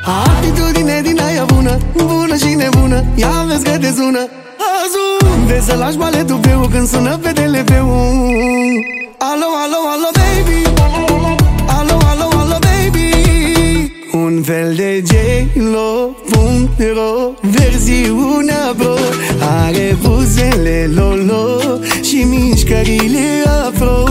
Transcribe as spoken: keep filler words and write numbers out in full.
Atitudine din aia bună, bună și nebună. Ia vezi că te sună Azul, de să lași baletul pe u când sună pe telefon. Alo, alo, alo, baby. Alo, alo, alo, baby. Un fel de J-Lo punct ro, versiunea pro. Are buzele lolo și mișcările afro.